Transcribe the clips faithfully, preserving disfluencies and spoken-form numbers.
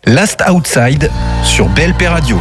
Last Outside sur B L P Radio.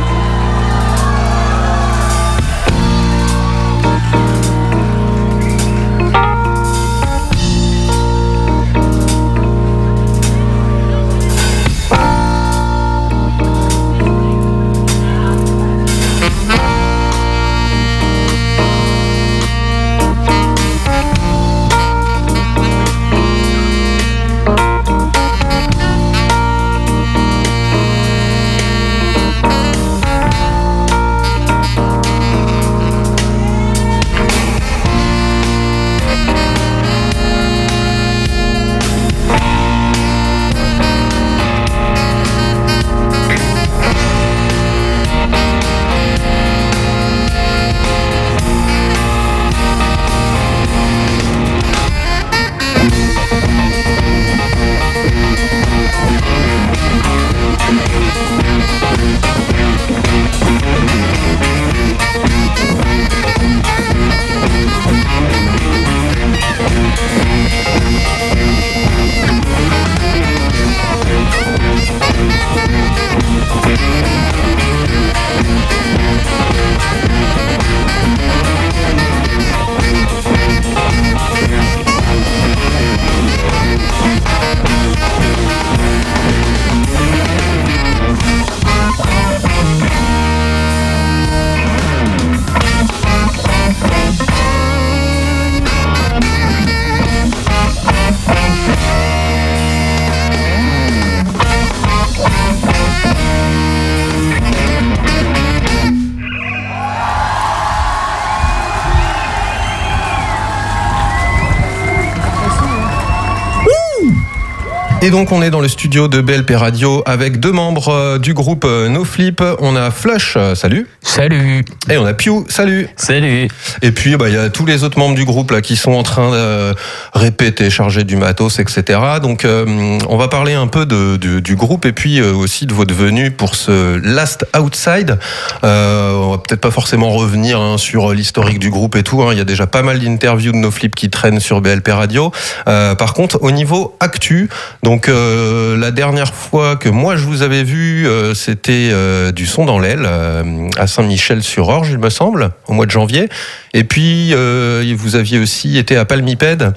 Et donc on est dans le studio de B L P Radio avec deux membres du groupe No Flip. On a Flush, salut. Salut. Et on a Pew, salut. Salut. Et puis bah il y a tous les autres membres du groupe là qui sont en train de répéter, charger du matos, et cetera. Donc euh, on va parler un peu de, de, du groupe et puis euh, aussi de votre venue pour ce Last Outside. Euh, on va peut-être pas forcément revenir hein, sur l'historique du groupe et tout. Hein. Il y a déjà pas mal d'interviews de No Flip qui traînent sur B L P Radio. Euh, par contre, au niveau actu, donc Donc euh, la dernière fois que moi je vous avais vu, euh, c'était euh, du son dans l'aile euh, à Saint-Michel-sur-Orge, il me semble, au mois de janvier. Et puis euh, vous aviez aussi été à Palmipède.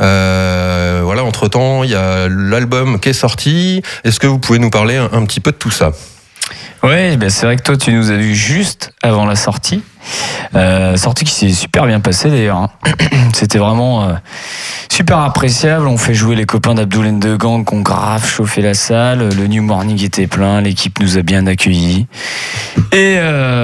Euh, voilà, entre temps, il y a l'album qui est sorti. Est-ce que vous pouvez nous parler un, un petit peu de tout ça ? Ouais, ben c'est vrai que toi tu nous as vus juste avant la sortie. Euh, sortie qui s'est super bien passée d'ailleurs. C'était vraiment euh, super appréciable. On fait jouer les copains d'Abdoul and the Gang qui ont grave chauffé la salle. Le New Morning était plein, l'équipe nous a bien accueillis. Et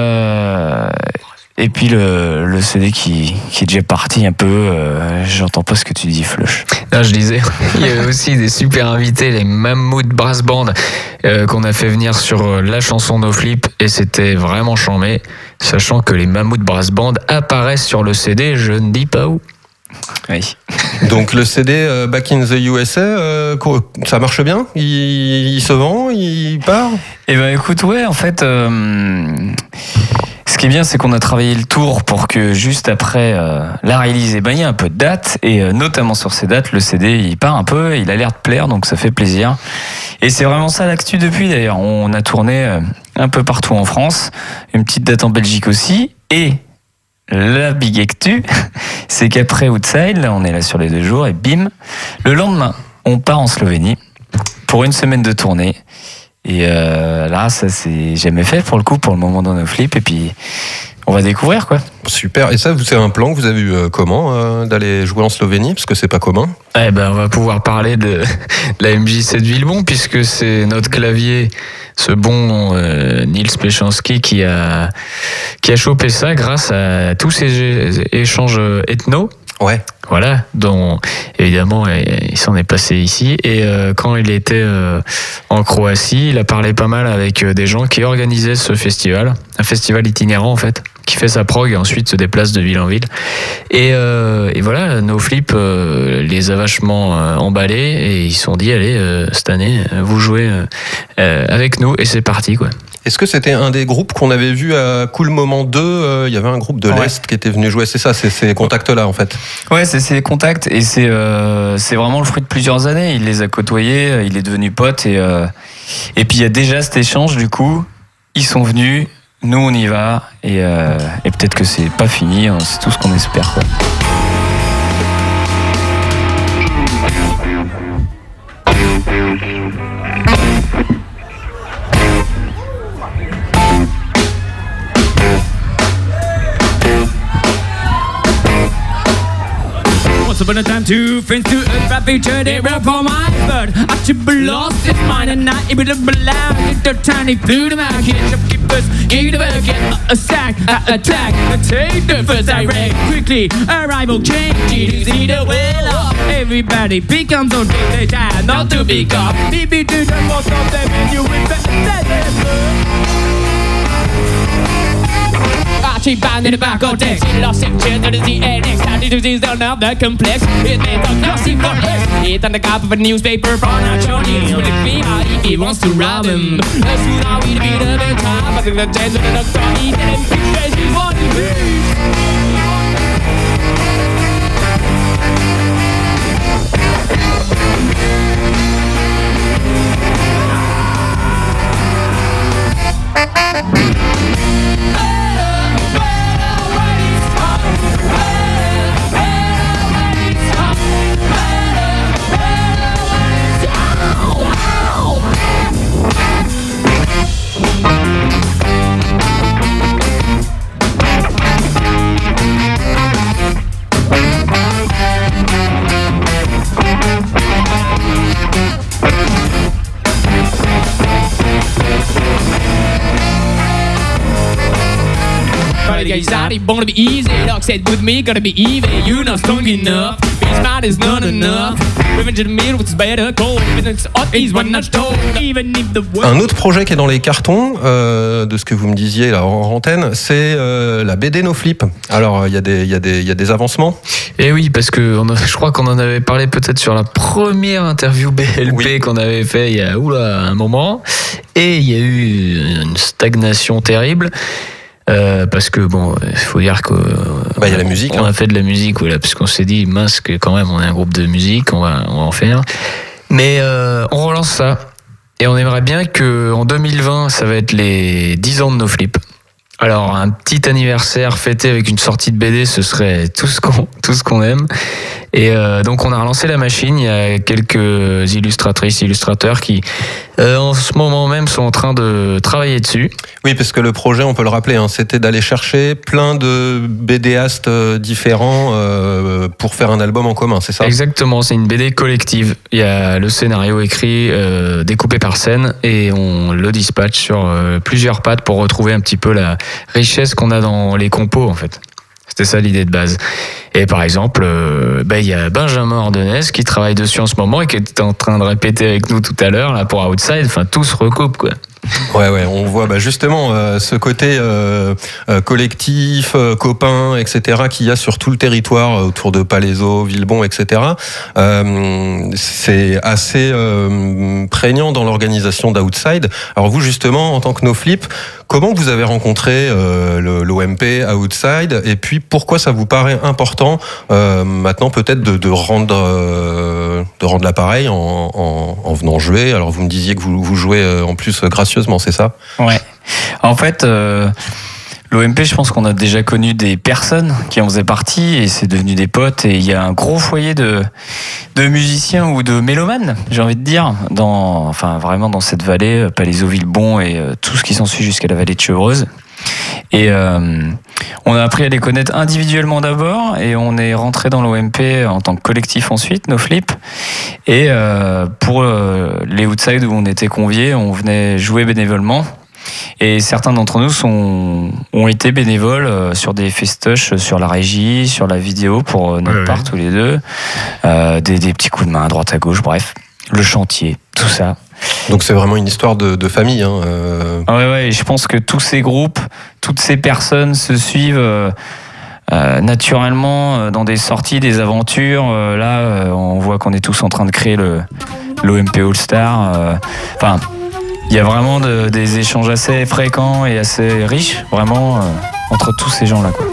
euh, et puis le, le C D qui, qui est déjà parti un peu. Euh, j'entends pas ce que tu dis, Flush. Non, je disais, il y avait aussi des super invités, les Mammouth Brass Band, euh, qu'on a fait venir sur la chanson No Flip, et c'était vraiment chambé, sachant que les Mammouth Brass Band apparaissent sur le C D, je ne dis pas où. Oui. Donc le C D euh, Back in the U S A, euh, ça marche bien ? il, il se vend ? Il part ? Eh ben écoute, ouais, en fait... Euh... Ce qui est bien, c'est qu'on a travaillé le tour pour que juste après euh, la release, eh ben, il y a un peu de dates, et euh, notamment sur ces dates, le C D il part un peu, il a l'air de plaire, donc ça fait plaisir. Et c'est vraiment ça l'actu depuis d'ailleurs. On a tourné euh, un peu partout en France, une petite date en Belgique aussi, et la big actu, c'est qu'après Outside, là on est là sur les deux jours, et bim, le lendemain, on part en Slovénie pour une semaine de tournée. Et euh, là, ça c'est jamais fait pour le coup, pour le moment dans No Flip. Et puis, on va découvrir quoi. Super. Et ça, c'est un plan que vous avez eu euh, comment euh, d'aller jouer en Slovénie, parce que c'est pas commun. Eh ben, on va pouvoir parler de la M J C de Villebon, puisque c'est notre clavier, ce bon euh, Nils Peschanski qui a qui a chopé ça grâce à tous ces échanges ethno. Ouais. Voilà, dont évidemment il s'en est passé ici. Et euh, quand il était euh, en Croatie, il a parlé pas mal avec des gens qui organisaient ce festival, un festival itinérant en fait, qui fait sa prog et ensuite se déplace de ville en ville. Et, euh, et voilà, NoFlip euh, les a vachement euh, emballés et ils se sont dit allez, euh, cette année, vous jouez euh, avec nous et c'est parti quoi. Est-ce que c'était un des groupes qu'on avait vu à Cool Moment deux? euh, Il y avait un groupe de Ouais. l'Est qui était venu jouer, c'est ça, c'est ces contacts-là en fait. Ouais, c'est ces contacts et c'est euh, c'est vraiment le fruit de plusieurs années. Il les a côtoyés, il est devenu pote et euh, et puis il y a déjà cet échange du coup. Ils sont venus, nous on y va et, euh, et peut-être que c'est pas fini, hein, c'est tout ce qu'on espère quoi. Once upon a time, two friends to a bright future, they were for my bird. Archibald lost his mind and not able to allow it to tiny through the market. Shopkeepers gave the bucket a sack, a attack, a take the first direct. Quickly, a rival change, to see the well off. Everybody becomes on they die not to be caught. Maybe to the most of them and you will bet Archibald in the back of decks. He lost his chance to the Z N X. How did you see the now the complex? It made a glossy for X. It's on the cover of a newspaper from National News. Will it be how if he wants to rob him? As soon as we beat him in time, I think the chance of the doctor, he didn't picture his one He's out, he wanna be easy. Dog said with me, gotta be even. You not strong enough. Being smart is not enough. Revenge of the middle, which is better. Cold, it's hot, he's one notch tall. Even if the world. Un autre projet qui est dans les cartons, euh, de ce que vous me disiez là en antenne, c'est euh, la B D NoFlip. Alors il y a des, il y a des, il y a des avancements. Et oui, parce que on a, je crois qu'on en avait parlé peut-être sur la première interview B L P oui. qu'on avait fait il y a oula, un moment. Et il y a eu une stagnation terrible. Euh, parce que bon, il faut dire que bah, y a la musique, on hein. a fait de la musique, voilà, parce qu'on s'est dit mince que quand même on est un groupe de musique, on va, on va en faire. Mais euh, on relance ça et on aimerait bien que en deux mille vingt, ça va être les dix ans de NoFlip. Alors un petit anniversaire fêté avec une sortie de B D, ce serait tout ce qu'on, tout ce qu'on aime. Et euh, donc on a relancé la machine. Il y a quelques illustratrices, illustrateurs qui, euh, en ce moment même, sont en train de travailler dessus. Oui, parce que le projet, on peut le rappeler, hein, c'était d'aller chercher plein de BDastes différents euh, pour faire un album en commun, c'est ça ? Exactement, c'est une B D collective. Il y a le scénario écrit, euh, découpé par scène, et on le dispatche sur euh, plusieurs pattes pour retrouver un petit peu la richesse qu'on a dans les compos, en fait. C'était ça l'idée de base. Et par exemple, euh, bah, y a Benjamin Ordenès qui travaille dessus en ce moment et qui est en train de répéter avec nous tout à l'heure là pour Outside. Enfin, tout se recoupe, quoi. Ouais, ouais, on voit bah, justement euh, ce côté euh, euh, collectif, euh, copain, et cetera qu'il y a sur tout le territoire euh, autour de Palaiseau, Villebon, et cetera. Euh, c'est assez euh, prégnant dans l'organisation d'Outside. Alors vous, justement, en tant que NoFlip, comment vous avez rencontré euh, le, l'O M P Outside et puis pourquoi ça vous paraît important euh, maintenant peut-être de, de rendre euh, de rendre l'appareil en, en, en venant jouer. Alors vous me disiez que vous, vous jouez euh, en plus gracieusement, c'est ça ? Ouais. En fait, euh, l'O M P, je pense qu'on a déjà connu des personnes qui en faisaient partie et c'est devenu des potes. Et il y a un gros foyer de, de musiciens ou de mélomanes, j'ai envie de dire, dans, enfin vraiment dans cette vallée, Palaiseau, Villebon et euh, tout ce qui s'ensuit jusqu'à la vallée de Chevreuse. Et euh, on a appris à les connaître individuellement d'abord et on est rentré dans l'O M P en tant que collectif ensuite, NoFlip. Et euh, pour euh, les Outside où on était conviés, on venait jouer bénévolement. Et certains d'entre nous sont, ont été bénévoles euh, sur des festoches, sur la régie, sur la vidéo pour euh, notre ouais, part ouais. tous les deux. Euh, des, des petits coups de main à droite à gauche, bref. Le chantier, tout ça. Donc c'est vraiment une histoire de, de famille. Hein, euh... Ouais, ouais, et je pense que tous ces groupes, toutes ces personnes se suivent euh, euh, naturellement euh, dans des sorties, des aventures. Euh, là, euh, on voit qu'on est tous en train de créer le, l'O M P All Star. Euh, enfin, il y a vraiment de, des échanges assez fréquents et assez riches, vraiment, euh, entre tous ces gens-là, quoi.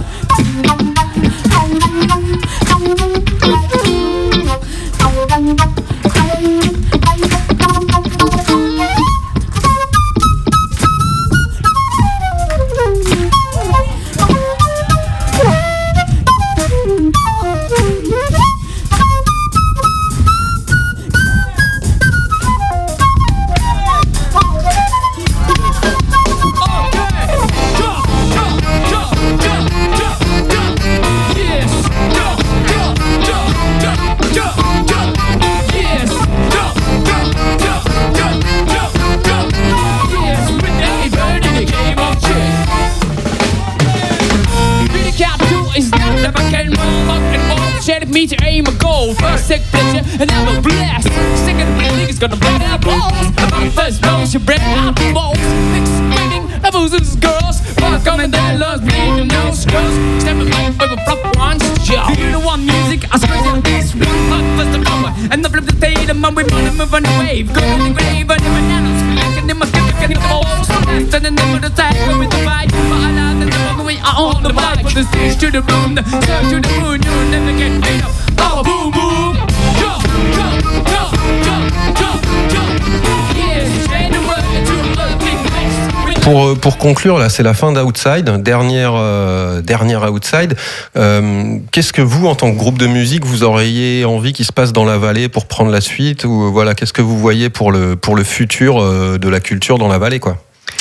Me to aim a goal, first take pleasure and have a blast. Second feeling is gonna break our balls. About first balls, you break out the balls. Next meeting, I was with girls. Fuck on and then lost bleeding nose girls. Stepping back with a flop ones, yeah. You don't want music, I swear to this one. Fuck first the power, and the flip the state, and we wanna move on the wave. Go in the grave, and the bananas, and then my skip, and the balls. Faster than never the tag, with the fight. But I love the number, we are on the mic. From the stage to the room, the surf to the moon, you'll never get made up. Oh, boom, boom. Jump, jump, jump, jump, jump, jump. Yes, and the world to the big place. Pour, pour conclure, là, c'est la fin d'Outside, dernière, euh, dernière Outside. Euh, qu'est-ce que vous, en tant que groupe de musique, vous auriez envie qu'il se passe dans la vallée pour prendre la suite, ou voilà, qu'est-ce que vous voyez pour le, pour le futur euh, de la culture dans la vallée, quoi?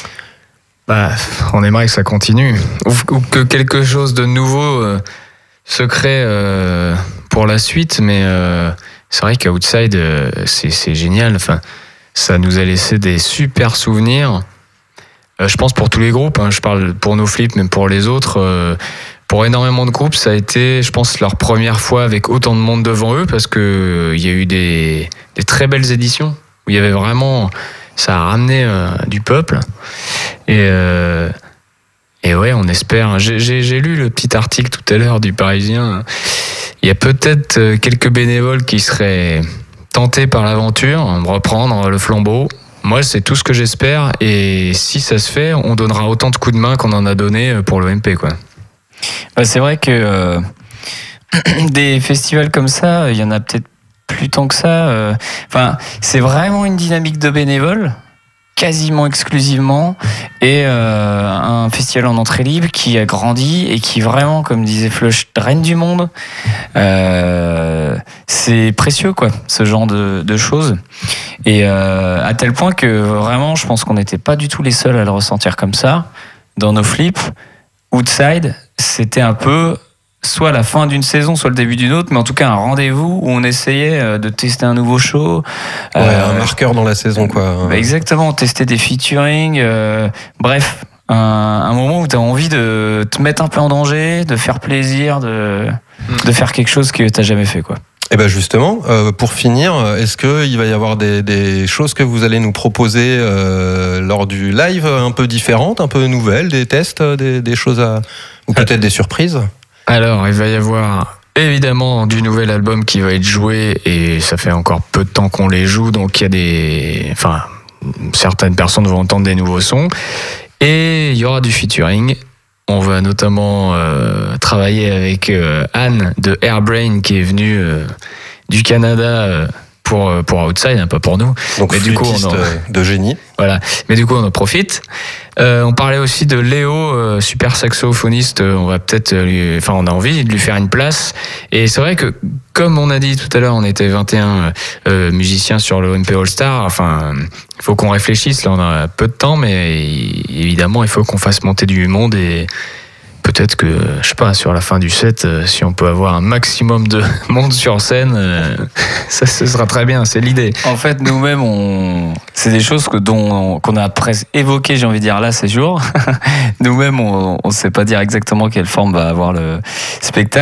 Bah, on aimerait que ça continue, ou, ou que quelque chose de nouveau euh, se crée euh, pour la suite, mais euh, c'est vrai qu'Outside, euh, c'est, c'est génial. Enfin, ça nous a laissé des super souvenirs. Euh, je pense pour tous les groupes, hein, je parle pour nos flips, même pour les autres. Euh, pour énormément de groupes, ça a été, je pense, leur première fois avec autant de monde devant eux, parce qu'il euh, y a eu des, des très belles éditions où il y avait vraiment... Ça a ramené euh, du peuple. Et, euh, et ouais, on espère. J'ai, j'ai, j'ai lu le petit article tout à l'heure du Parisien. Il y a peut-être quelques bénévoles qui seraient tentés par l'aventure, reprendre le flambeau. Moi, c'est tout ce que j'espère. Et si ça se fait, on donnera autant de coups de main qu'on en a donné pour l'O M P, quoi. Bah, c'est vrai que euh, des festivals comme ça, il y en a peut-être plus tant que ça. Euh, enfin, c'est vraiment une dynamique de bénévoles, quasiment exclusivement, et euh, un festival en entrée libre qui a grandi et qui vraiment, comme disait Flush, draine du monde. Euh, c'est précieux, quoi, ce genre de, de choses. Et euh, à tel point que vraiment, je pense qu'on n'était pas du tout les seuls à le ressentir comme ça. Dans nos flips, Outside, c'était un peu soit la fin d'une saison, soit le début d'une autre, mais en tout cas un rendez-vous où on essayait de tester un nouveau show. Ouais, euh, un marqueur dans la saison, quoi. Bah exactement, tester des featuring, euh, bref, un, un moment où tu as envie de te mettre un peu en danger, de faire plaisir, de, mmh. de faire quelque chose que tu n'as jamais fait, quoi. Et bien justement, euh, pour finir, est-ce qu'il va y avoir des, des choses que vous allez nous proposer euh, lors du live un peu différentes, un peu nouvelles, des tests, des, des choses à... ou peut-être des surprises ? Alors, il va y avoir évidemment du nouvel album qui va être joué, et ça fait encore peu de temps qu'on les joue, donc il y a des... Enfin, certaines personnes vont entendre des nouveaux sons, et il y aura du featuring. On va notamment euh, travailler avec euh, Anne de Airbrain, qui est venue euh, du Canada euh, pour, pour Outside, hein, pas pour nous. Donc, mais du coup, on en... de génie. Voilà. Mais du coup, on en profite. Euh, on parlait aussi de Léo, euh, super saxophoniste. Euh, on va peut-être lui... Enfin, on a envie de lui faire une place. Et c'est vrai que, comme on a dit tout à l'heure, on était vingt et un euh, musiciens sur le O M P All Star. Enfin, il faut qu'on réfléchisse. Là, on a peu de temps, mais évidemment, il faut qu'on fasse monter du monde, et peut-être que, je sais pas, sur la fin du set, euh, si on peut avoir un maximum de monde sur scène, euh, ça, ce sera très bien, c'est l'idée. En fait, nous-mêmes, on... c'est des choses que, dont, qu'on a presque évoquées, j'ai envie de dire, là, ces jours. Nous-mêmes, on ne sait pas dire exactement quelle forme va avoir le spectacle.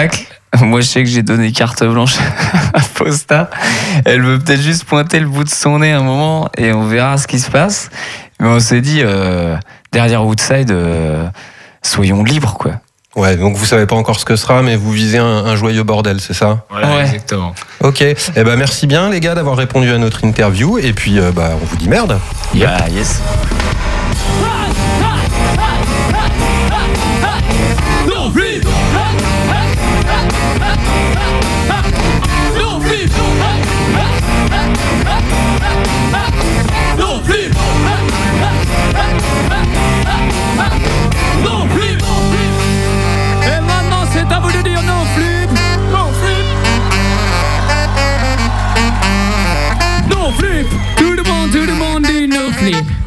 Moi, je sais que j'ai donné carte blanche à Fausta. Elle veut peut-être juste pointer le bout de son nez un moment et on verra ce qui se passe. Mais on s'est dit, euh, derrière Woodside, euh, soyons libres, quoi. Ouais, donc vous savez pas encore ce que sera, mais vous visez un, un joyeux bordel, c'est ça? Voilà, Ouais. exactement. Ok, eh ben merci bien les gars d'avoir répondu à notre interview, et puis euh, bah, on vous dit merde. Yeah, yes. No flip. No flip. No flip. No flip. Et maintenant c'est à vous de dire no flip. No flip. No flip. Tout le monde, tout le monde dit no flip.